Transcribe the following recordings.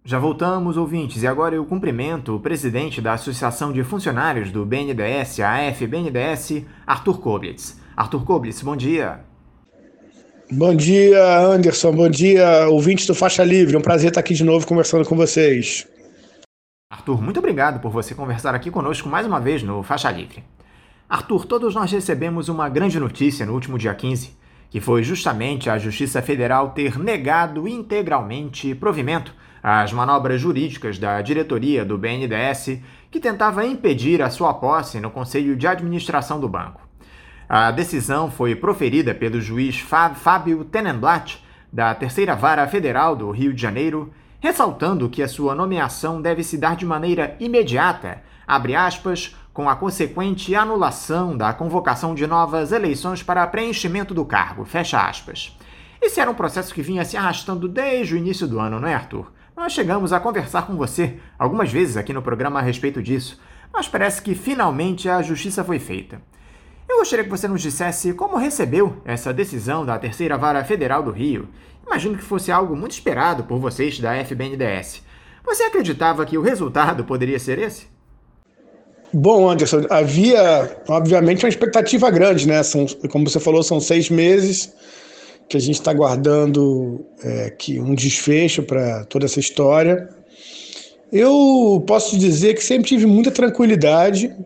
Já voltamos, ouvintes, e agora eu cumprimento o presidente da Associação de Funcionários do BNDES, a AF-BNDES, Arthur Koblitz. Arthur Koblitz, bom dia. Bom dia, Anderson. Bom dia, ouvintes do Faixa Livre. É um prazer estar aqui de novo conversando com vocês. Arthur, muito obrigado por você conversar aqui conosco mais uma vez no Faixa Livre. Arthur, todos nós recebemos uma grande notícia no último dia 15, que foi justamente a Justiça Federal ter negado integralmente provimento às manobras jurídicas da diretoria do BNDES, que tentava impedir a sua posse no Conselho de Administração do banco. A decisão foi proferida pelo juiz Fábio Tenenblatt, da Terceira Vara Federal do Rio de Janeiro, ressaltando que a sua nomeação deve se dar de maneira imediata, abre aspas, com a consequente anulação da convocação de novas eleições para preenchimento do cargo, fecha aspas. Esse era um processo que vinha se arrastando desde o início do ano, não é, Arthur? Nós chegamos a conversar com você algumas vezes aqui no programa a respeito disso, mas parece que finalmente a justiça foi feita. Eu gostaria que você nos dissesse como recebeu essa decisão da Terceira Vara Federal do Rio. Imagino que fosse algo muito esperado por vocês da FBNDES. Você acreditava que o resultado poderia ser esse? Bom, Anderson, havia, obviamente, uma expectativa grande, né? Como você falou, são 6 meses que a gente está aguardando um desfecho para toda essa história. Eu posso te dizer que sempre tive muita tranquilidade,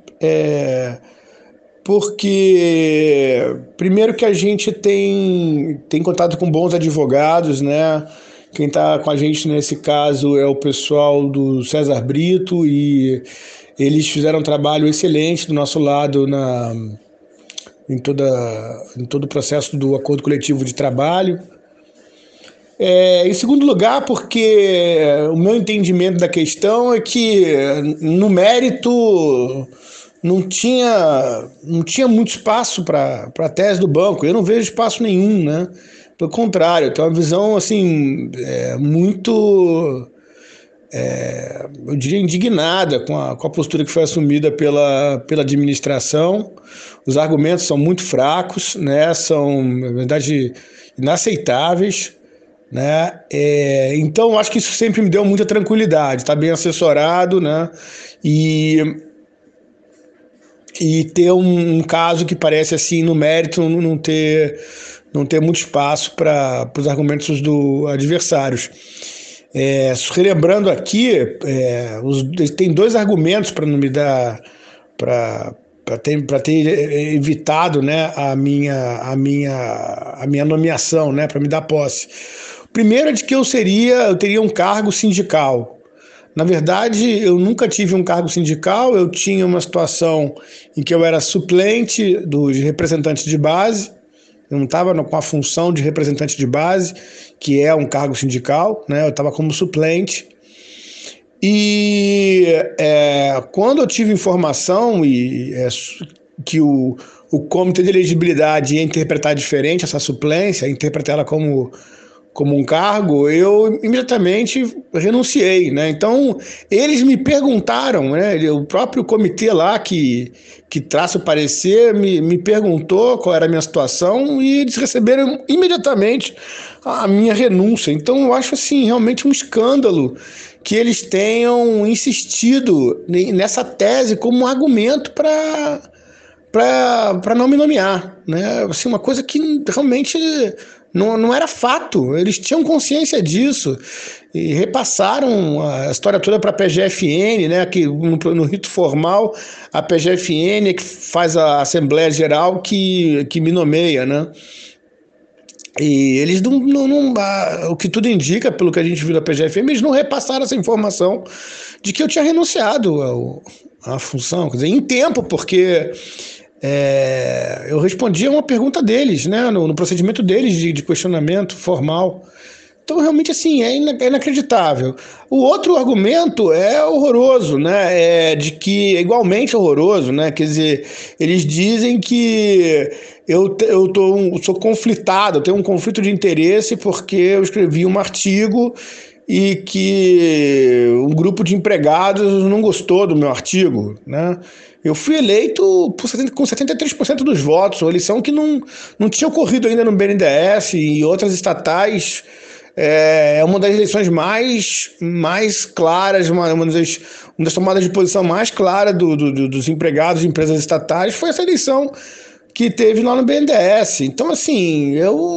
porque primeiro que a gente tem contato com bons advogados, né? Quem está com a gente nesse caso é o pessoal do César Brito e eles fizeram um trabalho excelente do nosso lado em todo o processo do acordo coletivo de trabalho. Em segundo lugar, porque o meu entendimento da questão é que, no mérito, não tinha muito espaço para a tese do banco. Eu não vejo espaço nenhum, né? Pelo contrário, eu tenho uma visão assim, muito, eu diria, indignada com a postura que foi assumida pela administração. Os argumentos são muito fracos, né? São, na verdade, inaceitáveis, né? Então, acho que isso sempre me deu muita tranquilidade, está bem assessorado, né? E ter um caso que parece, assim, no mérito, não ter muito espaço para os argumentos do adversários. Relembrando aqui, tem 2 argumentos para não me dar, para ter evitado, né, a minha nomeação, né, para me dar posse. O primeiro é de que eu teria um cargo sindical. Na verdade, eu nunca tive um cargo sindical, eu tinha uma situação em que eu era suplente dos representantes de base, eu não estava com a função de representante de base, que é um cargo sindical, né? Eu estava como suplente. E quando eu tive informação que o comitê de elegibilidade ia interpretar diferente essa suplência, interpretar ela como um cargo, eu imediatamente renunciei, né? Então, eles me perguntaram, né? O próprio comitê lá que traça o parecer me perguntou qual era a minha situação e eles receberam imediatamente a minha renúncia. Então, eu acho assim realmente um escândalo que eles tenham insistido nessa tese como um argumento para não me nomear, né? Assim, uma coisa que realmente não era fato, eles tinham consciência disso e repassaram a história toda para a PGFN, né? Que no rito formal a PGFN é que faz a Assembleia Geral que me nomeia, né? E eles o que tudo indica, pelo que a gente viu da PGFN, eles não repassaram essa informação de que eu tinha renunciado à função, quer dizer, em tempo, porque eu respondi a uma pergunta deles, né, no procedimento deles de questionamento formal. Então, realmente, assim, é inacreditável. O outro argumento é horroroso, né, de que é igualmente horroroso, né, quer dizer, eles dizem que eu sou conflitado, eu tenho um conflito de interesse porque eu escrevi um artigo e que um grupo de empregados não gostou do meu artigo, né? Eu fui eleito com 73% dos votos, uma eleição que não tinha ocorrido ainda no BNDES e outras estatais é uma das eleições mais claras, uma das tomadas de posição mais claras dos empregados de empresas estatais foi essa eleição que teve lá no BNDES. Então, assim,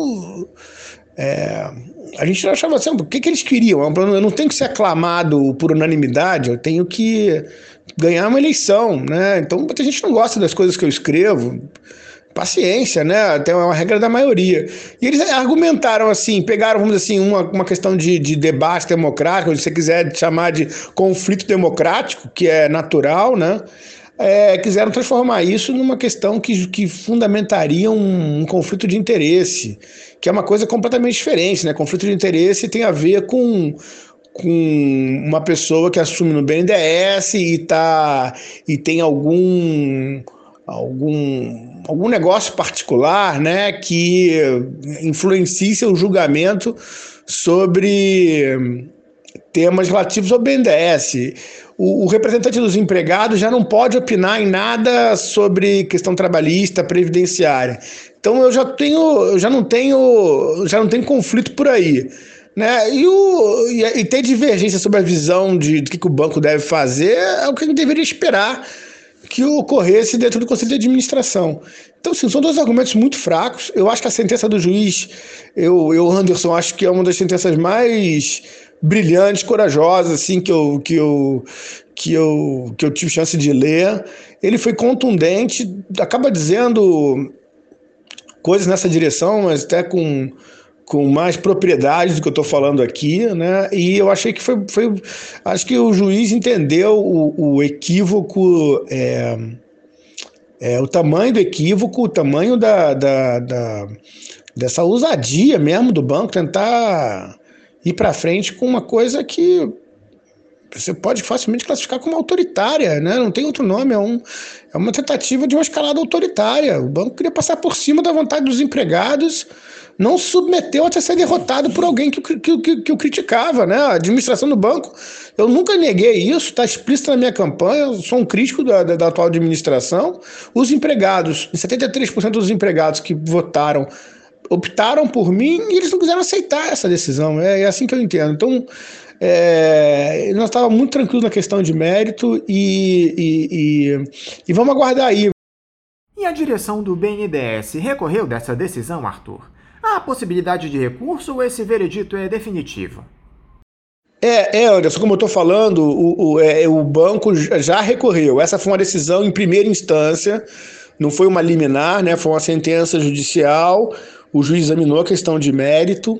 a gente achava assim, o que eles queriam? Eu não tenho que ser aclamado por unanimidade, eu tenho que ganhar uma eleição, né? Então, muita gente não gosta das coisas que eu escrevo. Paciência, né? Tem uma regra da maioria. E eles argumentaram assim, pegaram, vamos dizer assim, uma questão de debate democrático, se você quiser chamar de conflito democrático, que é natural, né? Quiseram transformar isso numa questão que fundamentaria um conflito de interesse, que é uma coisa completamente diferente, né? Conflito de interesse tem a ver com uma pessoa que assume no BNDES e tem algum negócio particular, né, que influencie seu julgamento sobre temas relativos ao BNDES. O representante dos empregados já não pode opinar em nada sobre questão trabalhista, previdenciária. Então eu já não tenho conflito por aí, né? E ter divergência sobre a visão do que o banco deve fazer é o que a gente deveria esperar que ocorresse dentro do Conselho de Administração. Então, assim, são dois argumentos muito fracos. Eu acho que a sentença do juiz, Anderson, acho que é uma das sentenças mais brilhantes, corajosas, assim, que eu tive chance de ler. Ele foi contundente, acaba dizendo coisas nessa direção, mas até com mais propriedade do que eu estou falando aqui, né? E eu achei que acho que o juiz entendeu o equívoco, o tamanho do equívoco, o tamanho dessa ousadia mesmo do banco tentar ir para frente com uma coisa que você pode facilmente classificar como autoritária, né? Não tem outro nome, é uma tentativa de uma escalada autoritária. O banco queria passar por cima da vontade dos empregados, não se submeteu até ser derrotado por alguém que o criticava, né? A administração do banco, eu nunca neguei isso, está explícito na minha campanha, eu sou um crítico da atual administração. Os empregados, 73% dos empregados que votaram, optaram por mim e eles não quiseram aceitar essa decisão, é assim que eu entendo. Então, nós estávamos muito tranquilos na questão de mérito e vamos aguardar aí. E a direção do BNDES recorreu dessa decisão, Arthur? Há possibilidade de recurso ou esse veredito é definitivo? Anderson, como eu estou falando, o banco já recorreu. Essa foi uma decisão em primeira instância, não foi uma liminar, né? Foi uma sentença judicial. O juiz examinou a questão de mérito.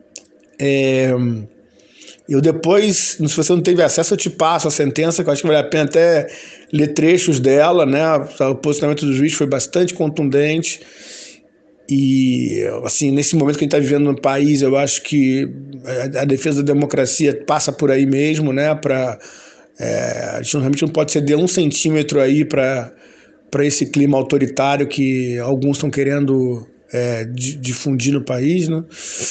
Eu depois, se você não teve acesso, eu te passo a sentença, que eu acho que vale a pena até ler trechos dela, né? O posicionamento do juiz foi bastante contundente. E, assim, nesse momento que a gente está vivendo no país, eu acho que a defesa da democracia passa por aí mesmo, né? A gente realmente não pode ceder um centímetro aí para esse clima autoritário que alguns estão querendo difundir no país, né?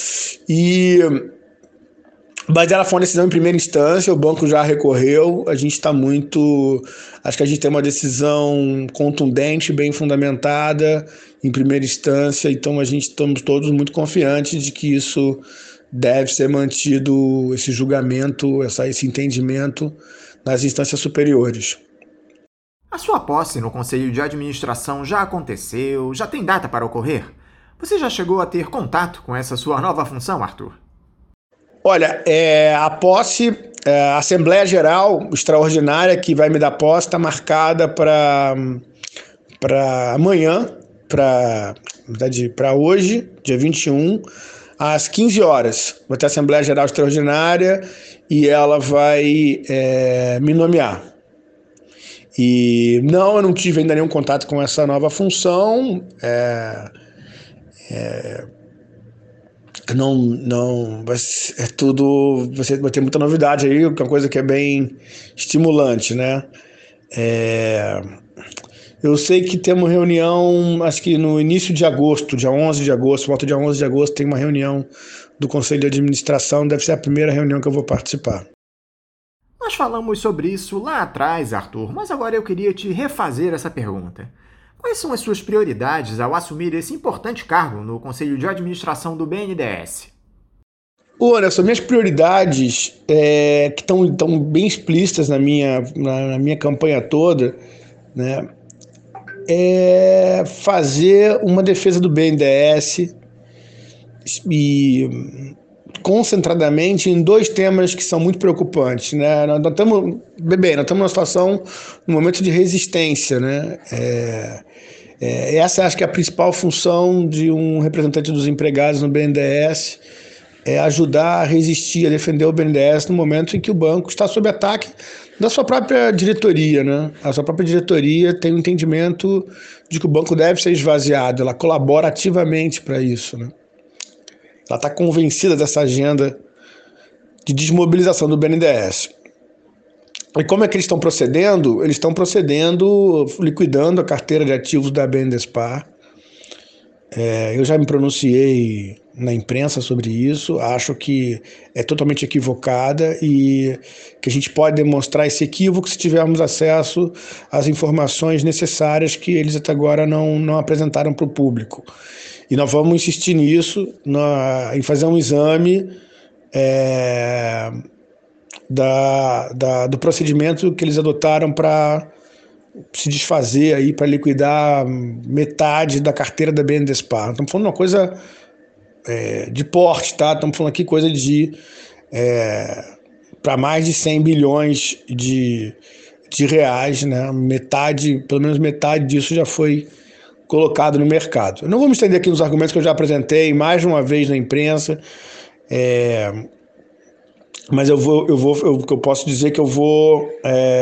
Mas ela foi uma decisão em primeira instância, o banco já recorreu, acho que a gente tem uma decisão contundente, bem fundamentada em primeira instância, então estamos todos muito confiantes de que isso deve ser mantido, esse julgamento, esse entendimento nas instâncias superiores. A sua posse no Conselho de Administração já aconteceu? Já tem data para ocorrer? Você já chegou a ter contato com essa sua nova função, Arthur? Olha, a posse, a Assembleia Geral Extraordinária que vai me dar posse está marcada para amanhã, para hoje, dia 21, às 15 horas. Vai ter a Assembleia Geral Extraordinária e ela vai me nomear. E eu não tive ainda nenhum contato com essa nova função. Não, você vai ter muita novidade aí, que é uma coisa que é bem estimulante, né? Eu sei que temos reunião, acho que no início de agosto, dia 11 de agosto, volta dia 11 de agosto, tem uma reunião do Conselho de Administração, deve ser a primeira reunião que eu vou participar. Nós falamos sobre isso lá atrás, Arthur, mas agora eu queria te refazer essa pergunta. Quais são as suas prioridades ao assumir esse importante cargo no Conselho de Administração do BNDES? Olha, são minhas prioridades que estão bem explícitas na minha campanha toda, né? É fazer uma defesa do BNDES e concentradamente em dois temas que são muito preocupantes, né? Nós estamos numa situação, num momento de resistência, né? Essa acho que é a principal função de um representante dos empregados no BNDES, é ajudar a resistir, a defender o BNDES no momento em que o banco está sob ataque da sua própria diretoria, né? A sua própria diretoria tem o entendimento de que o banco deve ser esvaziado, ela colabora ativamente para isso, né? Ela está convencida dessa agenda de desmobilização do BNDES. E como é que eles estão procedendo? Eles estão procedendo liquidando a carteira de ativos da BNDESPar. Eu já me pronunciei na imprensa sobre isso, acho que é totalmente equivocada e que a gente pode demonstrar esse equívoco se tivermos acesso às informações necessárias que eles até agora não apresentaram para o público. E nós vamos insistir nisso, em fazer um exame do procedimento que eles adotaram para se desfazer aí, para liquidar metade da carteira da BNDESPar. Estamos falando de uma coisa de porte, tá? Estamos falando aqui coisa de para mais de 100 bilhões de reais, né? Pelo menos metade disso já foi colocado no mercado. Eu não vou me estender aqui nos argumentos que eu já apresentei mais de uma vez na imprensa, mas o que eu posso dizer que eu vou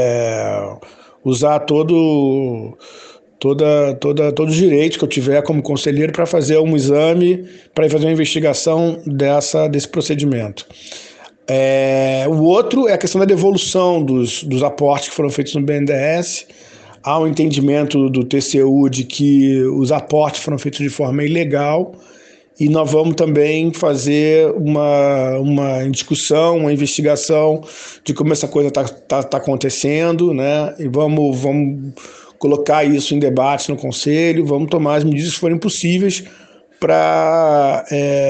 usar todos os direitos que eu tiver como conselheiro para fazer um exame, para fazer uma investigação desse procedimento. O outro é a questão da devolução dos aportes que foram feitos no BNDES. Há um entendimento do TCU de que os aportes foram feitos de forma ilegal e nós vamos também fazer uma discussão, uma investigação de como essa coisa tá acontecendo, né? E vamos colocar isso em debate no Conselho, vamos tomar as medidas que forem possíveis para,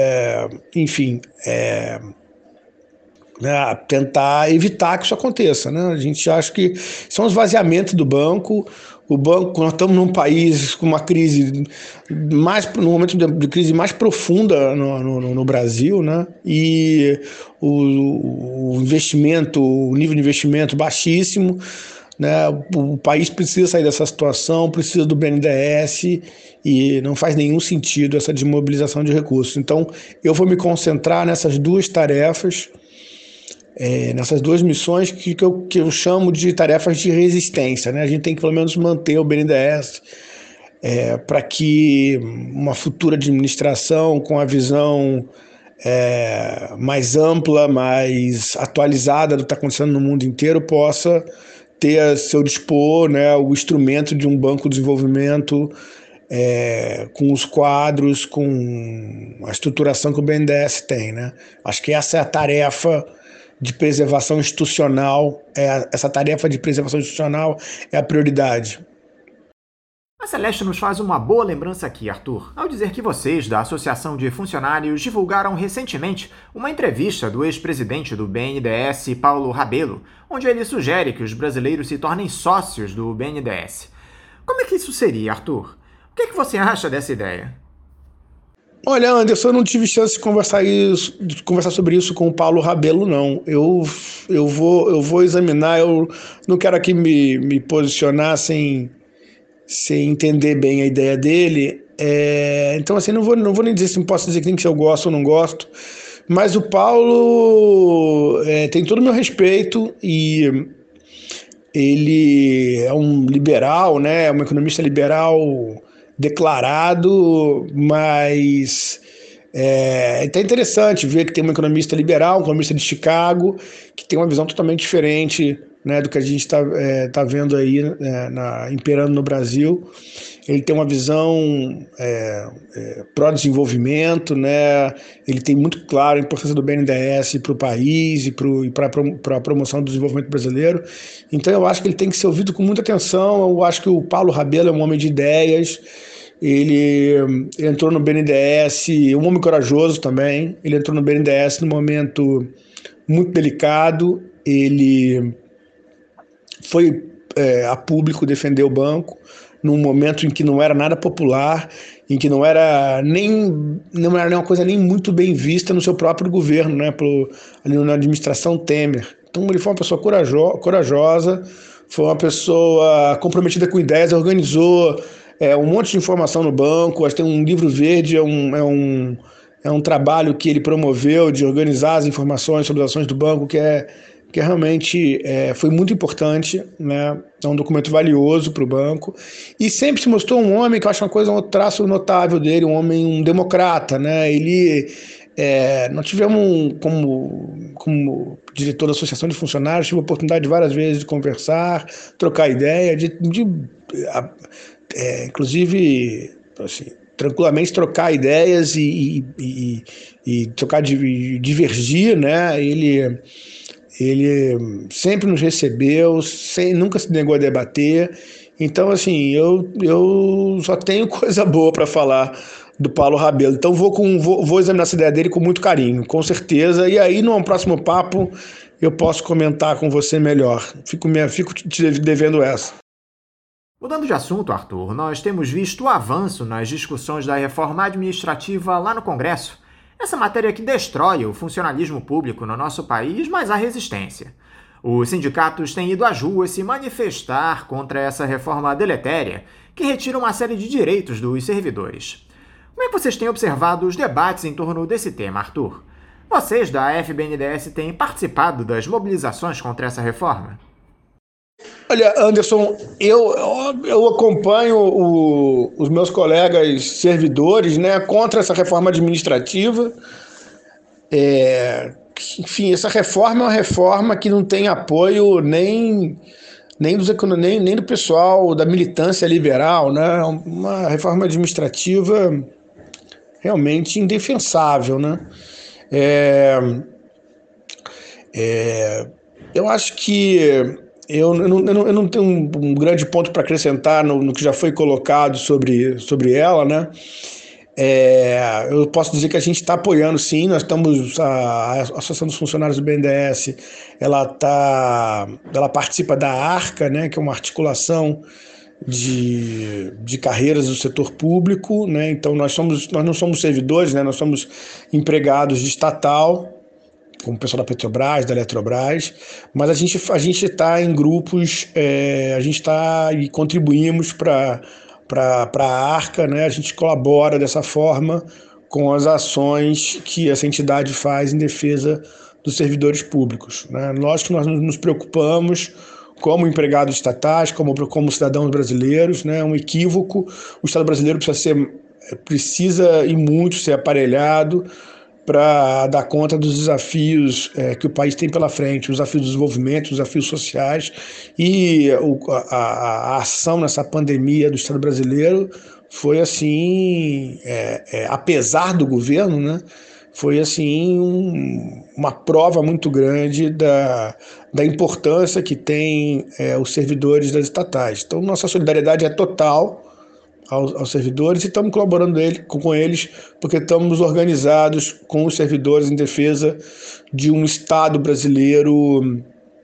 tentar evitar que isso aconteça, né? A gente acha que são os esvaziamentos do banco. O banco, nós estamos num país com uma crise no momento de crise mais profunda no Brasil, né? E o nível de investimento baixíssimo, né? O país precisa sair dessa situação, precisa do BNDES e não faz nenhum sentido essa desmobilização de recursos. Então, eu vou me concentrar nessas duas tarefas, nessas duas missões que eu chamo de tarefas de resistência, né? A gente tem que pelo menos manter o BNDES para que uma futura administração com a visão mais ampla, mais atualizada do que está acontecendo no mundo inteiro possa ter a seu dispor, né, o instrumento de um banco de desenvolvimento com os quadros, com a estruturação que o BNDES tem, né? Acho que essa é a tarefa de preservação institucional, essa tarefa de preservação institucional é a prioridade. A Celeste nos faz uma boa lembrança aqui, Arthur, ao dizer que vocês, da Associação de Funcionários, divulgaram recentemente uma entrevista do ex-presidente do BNDES, Paulo Rabello, onde ele sugere que os brasileiros se tornem sócios do BNDES. Como é que isso seria, Arthur? O que você acha dessa ideia? Olha, Anderson, eu não tive chance de conversar sobre isso com o Paulo Rabello, não. Eu vou examinar, eu não quero aqui me posicionar sem entender bem a ideia dele. Então, assim, não vou nem dizer se posso dizer se eu gosto ou não gosto, mas o Paulo tem todo o meu respeito e ele é um liberal, né? Um economista liberal declarado, mas é até interessante ver que tem um economista liberal, um economista de Chicago, que tem uma visão totalmente diferente, né, do que a gente está vendo aí, imperando no Brasil. Ele tem uma visão pró-desenvolvimento, né? Ele tem muito claro a importância do BNDES para o país e para a promoção do desenvolvimento brasileiro. Então eu acho que ele tem que ser ouvido com muita atenção. Eu acho que o Paulo Rabello é um homem de ideias Ele entrou no BNDES, um homem corajoso também. Ele entrou no BNDES num momento muito delicado. Ele foi a público defender o banco num momento em que não era nada popular, em que não era nem uma coisa nem muito bem vista no seu próprio governo, né, ali na administração Temer. Então ele foi uma pessoa corajosa, foi uma pessoa comprometida com ideias, organizou um monte de informação no banco. Acho que tem um livro verde, é um trabalho que ele promoveu de organizar as informações sobre as ações do banco, que realmente foi muito importante, né? É um documento valioso para o banco, e sempre se mostrou um homem que eu acho um traço notável dele, um democrata, né? Nós tivemos, como diretor da Associação de Funcionários, tive a oportunidade várias vezes de conversar, trocar ideia, inclusive, assim, tranquilamente trocar ideias e trocar, divergir, né? Ele sempre nos recebeu, nunca se negou a debater. Então, assim, eu só tenho coisa boa para falar do Paulo Rabelo. Então, vou examinar essa ideia dele com muito carinho, com certeza. E aí, num próximo papo, eu posso comentar com você melhor. Fico te devendo essa. Mudando de assunto, Arthur, nós temos visto o avanço nas discussões da reforma administrativa lá no Congresso. Essa matéria que destrói o funcionalismo público no nosso país, mas há resistência. Os sindicatos têm ido às ruas se manifestar contra essa reforma deletéria, que retira uma série de direitos dos servidores. Como é que vocês têm observado os debates em torno desse tema, Arthur? Vocês da FBNDES têm participado das mobilizações contra essa reforma? Olha, Anderson, eu acompanho os meus colegas servidores, né, contra essa reforma administrativa. Enfim, essa reforma é uma reforma que não tem apoio nem do pessoal da militância liberal, né? Uma reforma administrativa realmente indefensável, né? Eu acho que eu não tenho um grande ponto para acrescentar no que já foi colocado sobre ela, né? Eu posso dizer que a gente está apoiando, sim. Nós estamos, a Associação dos Funcionários do BNDES, ela participa da ARCA, né, que é uma articulação de carreiras do setor público, né? Então nós não somos servidores, né? Nós somos empregados de estatal, como o pessoal da Petrobras, da Eletrobras, mas a gente está em grupos, a gente está e contribuímos para a ARCA, né? A gente colabora dessa forma com as ações que essa entidade faz em defesa dos servidores públicos, né? Lógico que nós nos preocupamos como empregados estatais, como cidadãos brasileiros, né? É um equívoco. O Estado brasileiro precisa e muito ser aparelhado para dar conta dos desafios que o país tem pela frente, os desafios do desenvolvimento, os desafios sociais, e a ação nessa pandemia do Estado brasileiro foi assim, apesar do governo, né, foi assim uma prova muito grande da importância que tem os servidores das estatais. Então, nossa solidariedade é total aos servidores, e estamos colaborando com eles, porque estamos organizados com os servidores em defesa de um Estado brasileiro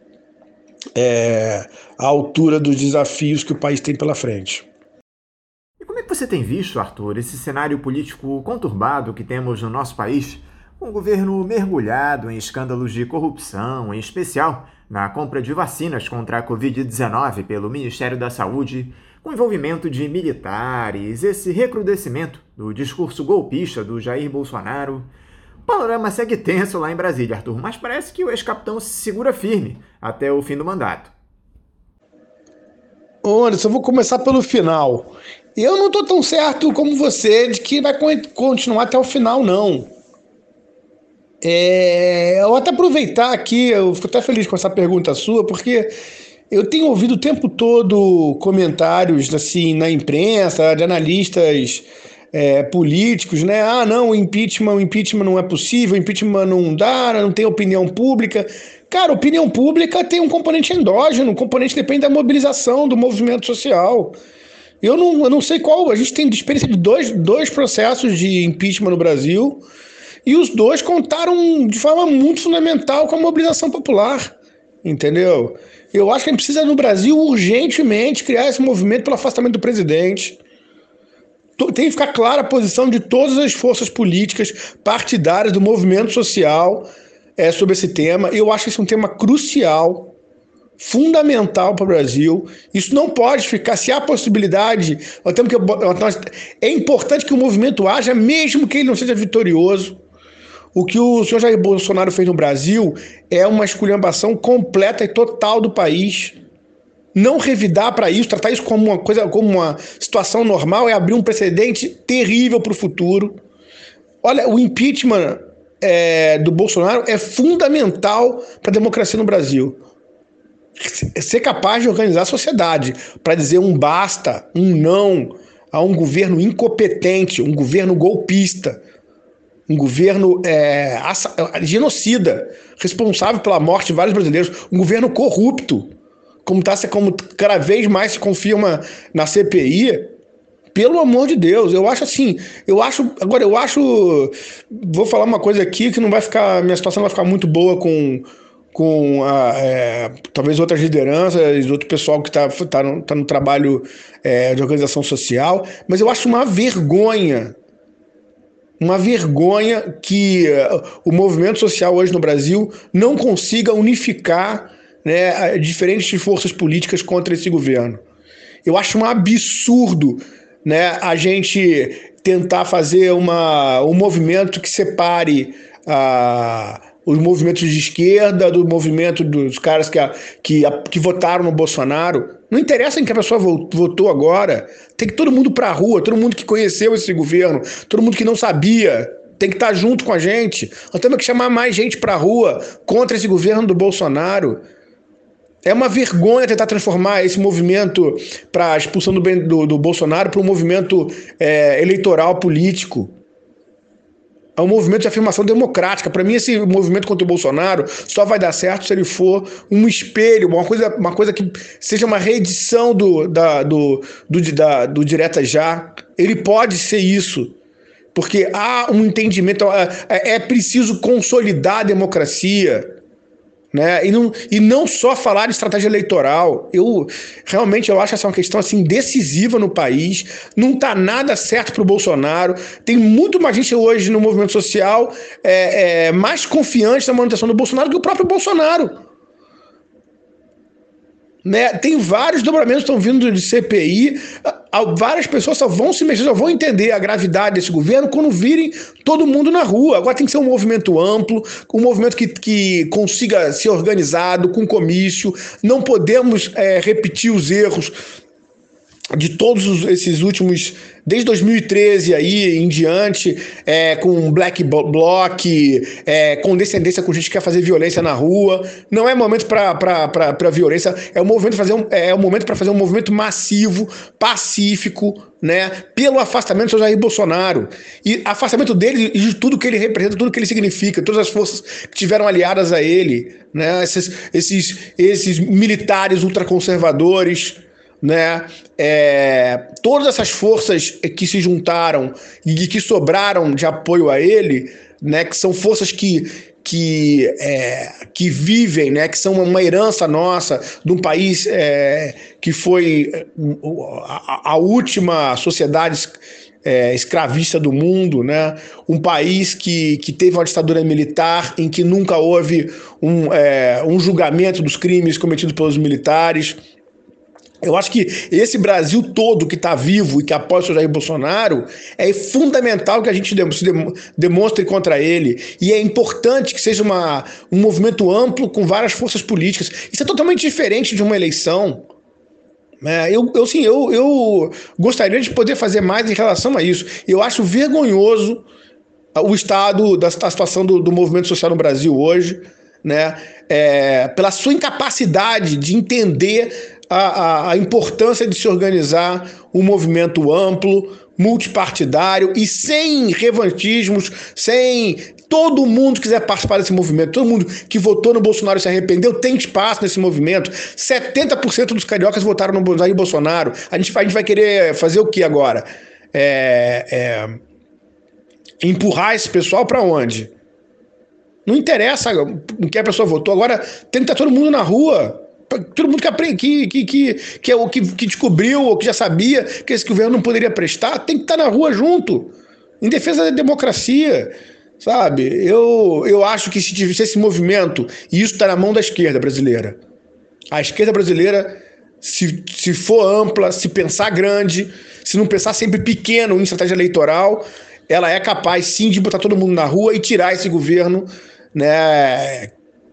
à altura dos desafios que o país tem pela frente. E como é que você tem visto, Arthur, esse cenário político conturbado que temos no nosso país, com o governo mergulhado em escândalos de corrupção, em especial na compra de vacinas contra a Covid-19 pelo Ministério da Saúde, com envolvimento de militares, esse recrudescimento do discurso golpista do Jair Bolsonaro? O panorama segue tenso lá em Brasília, Arthur, mas parece que o ex-capitão se segura firme até o fim do mandato. Anderson, eu vou começar pelo final. Eu não estou tão certo como você de que vai continuar até o final, não. Eu vou até aproveitar aqui, eu fico até feliz com essa pergunta sua, porque eu tenho ouvido o tempo todo comentários assim, na imprensa, de analistas políticos, né? Ah, não, o impeachment não é possível, o impeachment não dá, não tem opinião pública. Cara, opinião pública tem um componente endógeno, um componente que depende da mobilização do movimento social. Eu não sei qual. A gente tem experiência de dois processos de impeachment no Brasil, e os dois contaram de forma muito fundamental com a mobilização popular, entendeu? Eu acho que a gente precisa, no Brasil, urgentemente criar esse movimento pelo afastamento do presidente. Tem que ficar clara a posição de todas as forças políticas, partidárias, do movimento social sobre esse tema. Eu acho que esse é um tema crucial, fundamental para o Brasil. Isso não pode ficar. Se há possibilidade, é importante que o movimento haja, mesmo que ele não seja vitorioso. O que o senhor Jair Bolsonaro fez no Brasil é uma esculhambação completa e total do país. Não revidar para isso, tratar isso como uma situação normal, é abrir um precedente terrível para o futuro. Olha, o impeachment do Bolsonaro é fundamental para a democracia no Brasil. Ser capaz de organizar a sociedade para dizer um basta, um não a um governo incompetente, um governo golpista, um governo genocida, responsável pela morte de vários brasileiros, um governo corrupto, como cada vez mais se confirma na CPI. Pelo amor de Deus, vou falar uma coisa aqui que minha situação não vai ficar muito boa com talvez outras lideranças, outro pessoal que tá no trabalho de organização social, mas eu acho uma vergonha que o movimento social hoje no Brasil não consiga unificar, né, diferentes forças políticas contra esse governo. Eu acho um absurdo, né, a gente tentar fazer um movimento que separe os movimentos de esquerda do movimento dos caras que votaram no Bolsonaro. Não interessa em que a pessoa votou agora. Tem que todo mundo para a rua, todo mundo que conheceu esse governo, todo mundo que não sabia, tem que estar junto com a gente. Nós temos que chamar mais gente para a rua contra esse governo do Bolsonaro. É uma vergonha tentar transformar esse movimento para a expulsão do Bolsonaro para um movimento eleitoral político. É um movimento de afirmação democrática. Para mim, esse movimento contra o Bolsonaro só vai dar certo se ele for um espelho, uma coisa que seja uma reedição do Direta Já. Ele pode ser isso, porque há um entendimento, é preciso consolidar a democracia, né? E não só falar de estratégia eleitoral. Realmente eu acho essa uma questão assim, decisiva no país. Não está nada certo para o Bolsonaro. Tem muito mais gente hoje no movimento social mais confiante na manutenção do Bolsonaro que o próprio Bolsonaro. Né? Tem vários dobramentos que estão vindo de CPI. Várias pessoas só vão se mexer, só vão entender a gravidade desse governo quando virem todo mundo na rua. Agora tem que ser um movimento amplo, um movimento que consiga ser organizado, com comício. Não podemos repetir os erros de todos esses últimos, desde 2013 aí em diante, com Black Bloc, com descendência, com gente que quer fazer violência na rua. Não é momento para violência, é o momento para fazer um movimento massivo, pacífico, né, pelo afastamento do seu Jair Bolsonaro. E afastamento dele e de tudo que ele representa, tudo que ele significa, todas as forças que tiveram aliadas a ele, né, esses militares ultraconservadores, né? Todas essas forças que se juntaram e que sobraram de apoio a ele, né? Que são forças que vivem, né? Que são uma herança nossa de um país que foi a última sociedade escravista do mundo, né? Um país que teve uma ditadura militar em que nunca houve um julgamento dos crimes cometidos pelos militares. Eu acho que esse Brasil todo que está vivo e que apoia o seu Jair Bolsonaro, é fundamental que a gente se demonstre contra ele. E é importante que seja um movimento amplo com várias forças políticas. Isso é totalmente diferente de uma eleição. Eu gostaria de poder fazer mais em relação a isso. Eu acho vergonhoso o estado da situação do movimento social no Brasil hoje, né? Pela sua incapacidade de entender a importância de se organizar um movimento amplo, multipartidário e sem revanchismos, sem Todo mundo que quiser participar desse movimento, todo mundo que votou no Bolsonaro e se arrependeu, tem espaço nesse movimento. 70% dos cariocas votaram no Jair Bolsonaro. A gente vai querer fazer o que agora? Empurrar esse pessoal para onde? Não interessa em que a pessoa votou. Agora tem que estar todo mundo na rua. Todo mundo que descobriu ou que já sabia que esse governo não poderia prestar, tem que estar na rua junto, em defesa da democracia. Sabe, eu acho que se tivesse esse movimento, e isso está na mão da esquerda brasileira, a esquerda brasileira, se for ampla, se pensar grande, se não pensar sempre pequeno em estratégia eleitoral, ela é capaz sim de botar todo mundo na rua e tirar esse governo, né,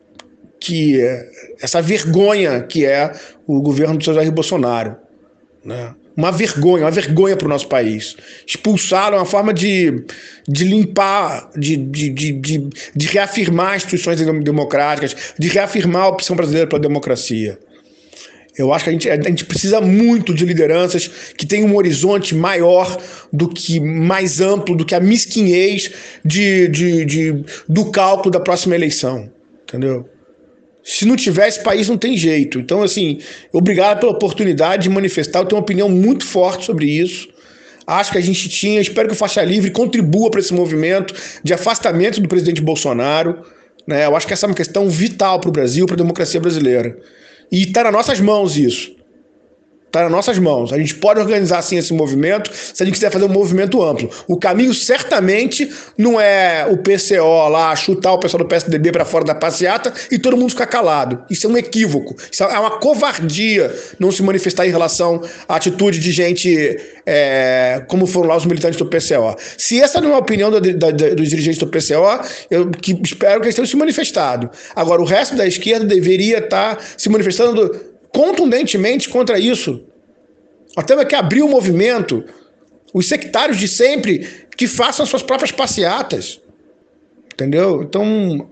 essa vergonha que é o governo do Jair Bolsonaro, né? Uma vergonha para o nosso país. Expulsaram uma forma de limpar, de reafirmar as instituições democráticas, de reafirmar a opção brasileira pela democracia. Eu acho que a gente precisa muito de lideranças que tenham um horizonte maior, mais amplo do que a mesquinhez do cálculo da próxima eleição. Entendeu? Se não tiver, esse país não tem jeito. Então, assim, obrigado pela oportunidade de manifestar. Eu tenho uma opinião muito forte sobre isso. Acho que a gente espero que o Faixa Livre contribua para esse movimento de afastamento do presidente Bolsonaro, né? Eu acho que essa é uma questão vital para o Brasil, para a democracia brasileira. E está nas nossas mãos isso. Está nas nossas mãos. A gente pode organizar assim esse movimento se a gente quiser fazer um movimento amplo. O caminho certamente não é o PCO lá chutar o pessoal do PSDB para fora da passeata e todo mundo ficar calado. Isso é um equívoco. Isso é uma covardia não se manifestar em relação à atitude de gente como foram lá os militantes do PCO. Se essa não é a opinião dos dirigentes do PCO, eu espero que eles tenham se manifestado. Agora, o resto da esquerda deveria estar se manifestando contundentemente contra isso. Nós temos que abrir o movimento, os sectários de sempre que façam suas próprias passeatas, entendeu? Então,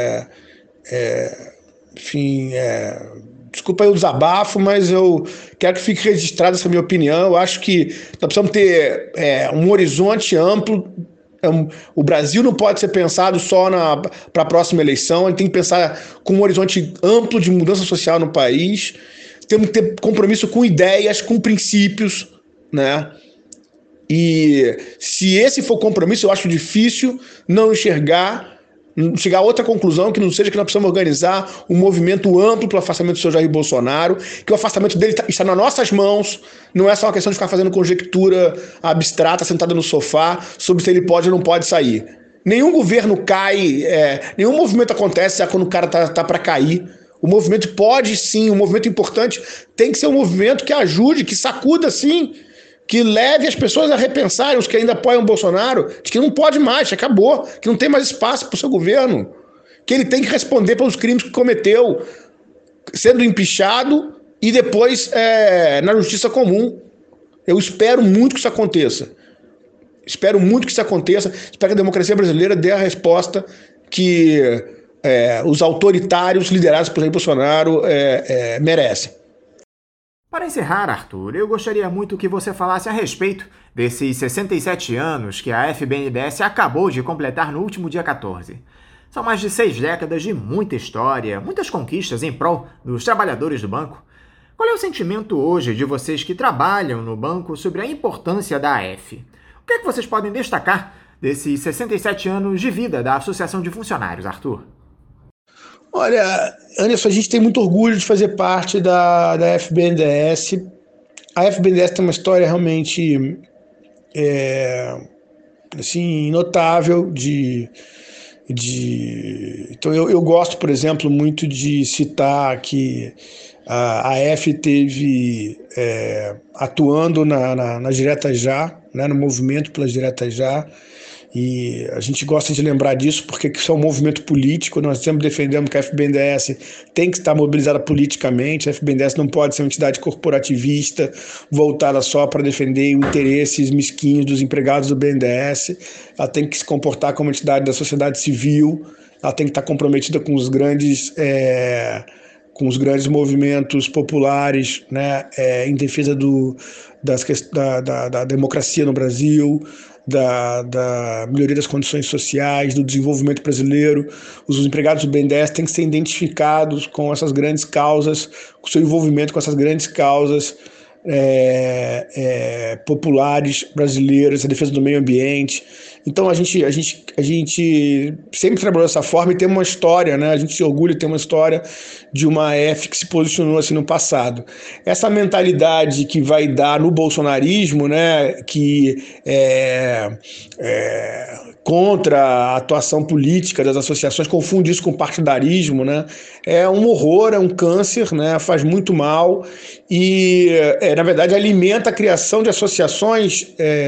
enfim, desculpa aí o desabafo, mas eu quero que fique registrada essa minha opinião. Eu acho que nós precisamos ter um horizonte amplo. O Brasil não pode ser pensado só para a próxima eleição, a gente tem que pensar com um horizonte amplo de mudança social no país. Temos que ter compromisso com ideias, com princípios, né? E se esse for o compromisso, eu acho difícil não chegar a outra conclusão que não seja que nós precisamos organizar um movimento amplo para o afastamento do seu Jair Bolsonaro, que o afastamento dele está nas nossas mãos, não é só uma questão de ficar fazendo conjectura abstrata, sentada no sofá, sobre se ele pode ou não pode sair. Nenhum governo cai, nenhum movimento acontece quando o cara tá para cair. O movimento pode sim, um movimento importante tem que ser um movimento que ajude, que sacuda sim, que leve as pessoas a repensarem, os que ainda apoiam o Bolsonaro, de que não pode mais, que acabou, que não tem mais espaço para o seu governo, que ele tem que responder pelos crimes que cometeu, sendo empichado e depois na justiça comum. Eu espero muito que isso aconteça. Espero muito que isso aconteça. Espero que a democracia brasileira dê a resposta que os autoritários liderados por Jair Bolsonaro merecem. Para encerrar, Arthur, eu gostaria muito que você falasse a respeito desses 67 anos que a FBNDES acabou de completar no último dia 14. São mais de 6 décadas de muita história, muitas conquistas em prol dos trabalhadores do banco. Qual é o sentimento hoje de vocês que trabalham no banco sobre a importância da AF? O que é que vocês podem destacar desses 67 anos de vida da Associação de Funcionários, Arthur? Olha, Anderson, a gente tem muito orgulho de fazer parte da FBNDES. A FBNDES tem uma história realmente assim, notável Então eu gosto, por exemplo, muito de citar que a AF teve atuando nas Diretas Já, né, no movimento pelas Diretas Já, e a gente gosta de lembrar disso porque isso é um movimento político. Nós sempre defendemos que a FBNDES tem que estar mobilizada politicamente. A FBNDES não pode ser uma entidade corporativista voltada só para defender interesses mesquinhos dos empregados do BNDES. Ela tem que se comportar como entidade da sociedade civil, ela tem que estar comprometida com os grandes com os grandes movimentos populares, né, em defesa da democracia no Brasil, da melhoria das condições sociais, do desenvolvimento brasileiro. Os empregados do BNDES têm que ser identificados com essas grandes causas, com seu envolvimento com essas grandes causas populares brasileiras, a defesa do meio ambiente. Então a gente sempre trabalhou dessa forma e tem uma história, né? A gente se orgulha de ter uma história de uma AF que se posicionou assim no passado. Essa mentalidade que vai dar no bolsonarismo, né? Que contra a atuação política das associações, confunde isso com partidarismo, né? É um horror, é um câncer, né? Faz muito mal e, na verdade, alimenta a criação de associações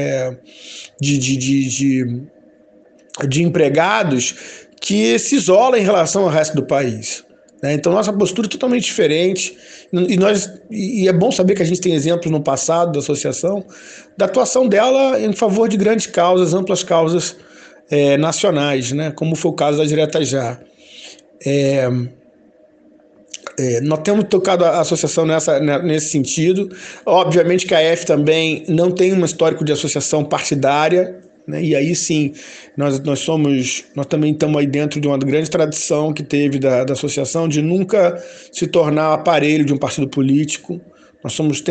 de empregados que se isolam em relação ao resto do país, né? Então, nossa postura é totalmente diferente e é bom saber que a gente tem exemplos no passado da associação, da atuação dela em favor de grandes causas, amplas causas nacionais, né? Como foi o caso da Direta Já. Nós temos tocado a associação nesse sentido. Obviamente que a AF também não tem um histórico de associação partidária, né? E aí sim, nós também estamos aí dentro de uma grande tradição que teve da associação de nunca se tornar aparelho de um partido político. Nós somos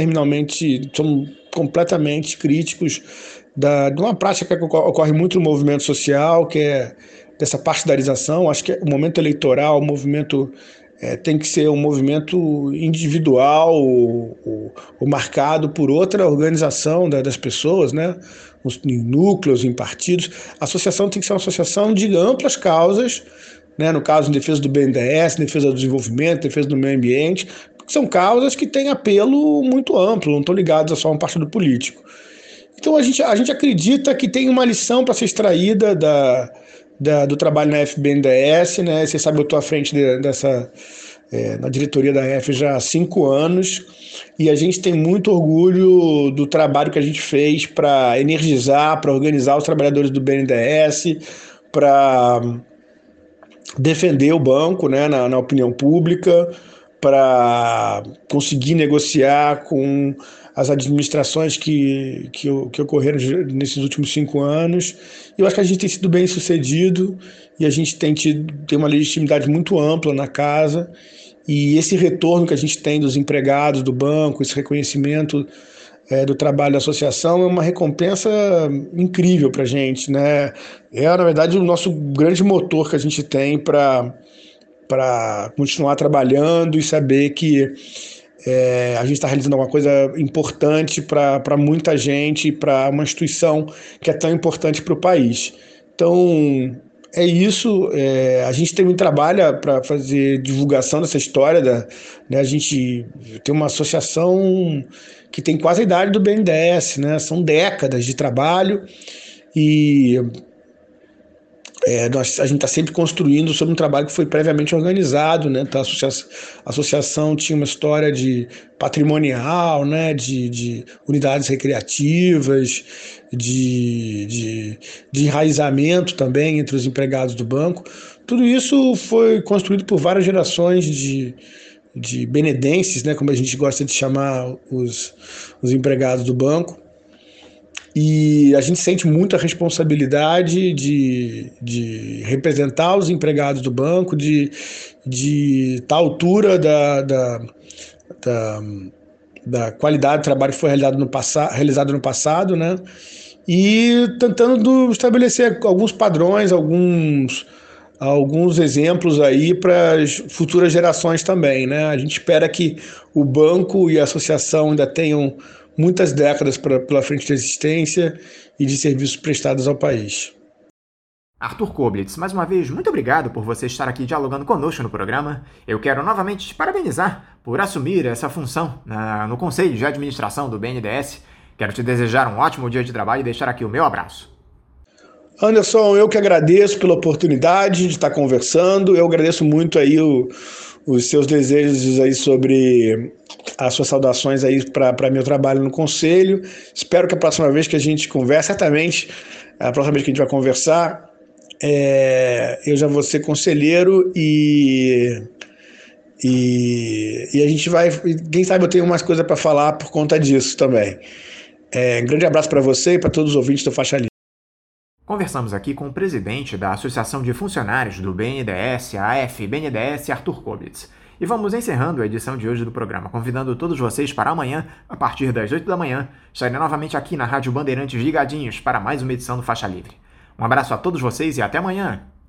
completamente críticos de uma prática que ocorre muito no movimento social, que é dessa partidarização. Acho que o momento eleitoral, o movimento tem que ser um movimento individual ou marcado por outra organização das pessoas, né? Em núcleos, em partidos. A associação tem que ser uma associação de amplas causas, né? No caso, em defesa do BNDES, em defesa do desenvolvimento, em defesa do meio ambiente, porque são causas que têm apelo muito amplo, não estão ligadas a só um partido político. Então a gente acredita que tem uma lição para ser extraída do trabalho na FBNDES, né? Você sabe, eu estou à frente na diretoria da F já há 5 anos e a gente tem muito orgulho do trabalho que a gente fez para energizar, para organizar os trabalhadores do BNDES, para defender o banco, né, na opinião pública, para conseguir negociar com as administrações que ocorreram nesses últimos 5 anos. Eu acho que a gente tem sido bem sucedido e a gente tem uma legitimidade muito ampla na casa, e esse retorno que a gente tem dos empregados do banco, esse reconhecimento do trabalho da associação é uma recompensa incrível para a gente, né? Na verdade, o nosso grande motor que a gente tem para continuar trabalhando e saber que a gente está realizando alguma coisa importante para muita gente, para uma instituição que é tão importante para o país. Então, é isso. A gente também trabalha para fazer divulgação dessa história. Né? A gente tem uma associação que tem quase a idade do BNDES, né? São décadas de trabalho e a gente está sempre construindo sobre um trabalho que foi previamente organizado, né? Então, a associação tinha uma história de patrimonial, né? de unidades recreativas, de enraizamento também entre os empregados do banco. Tudo isso foi construído por várias gerações de benedenses, né? Como a gente gosta de chamar os empregados do banco. E a gente sente muita responsabilidade de representar os empregados do banco, de estar à altura da qualidade do trabalho que foi realizado no passado, né? E tentando estabelecer alguns padrões, alguns exemplos aí para as futuras gerações também, né? A gente espera que o banco e a associação ainda tenham muitas décadas pela frente de existência e de serviços prestados ao país. Arthur Koblitz, mais uma vez, muito obrigado por você estar aqui dialogando conosco no programa. Eu quero novamente te parabenizar por assumir essa função no Conselho de Administração do BNDES. Quero te desejar um ótimo dia de trabalho e deixar aqui o meu abraço. Anderson, eu que agradeço pela oportunidade de estar conversando. Eu agradeço muito aí os seus desejos aí sobre as suas saudações aí para meu trabalho no Conselho. Espero que a próxima vez que a gente converse, certamente, a próxima vez que a gente vai conversar, eu já vou ser conselheiro e E a gente vai, quem sabe eu tenho umas coisas para falar por conta disso também. Um grande abraço para você e para todos os ouvintes do Faixa Livre. Conversamos aqui com o presidente da Associação de Funcionários do BNDES, a AF-BNDES, Arthur Kobitz. E vamos encerrando a edição de hoje do programa, convidando todos vocês para amanhã, a partir das 8 da manhã, estarem novamente aqui na Rádio Bandeirantes ligadinhos para mais uma edição do Faixa Livre. Um abraço a todos vocês e até amanhã!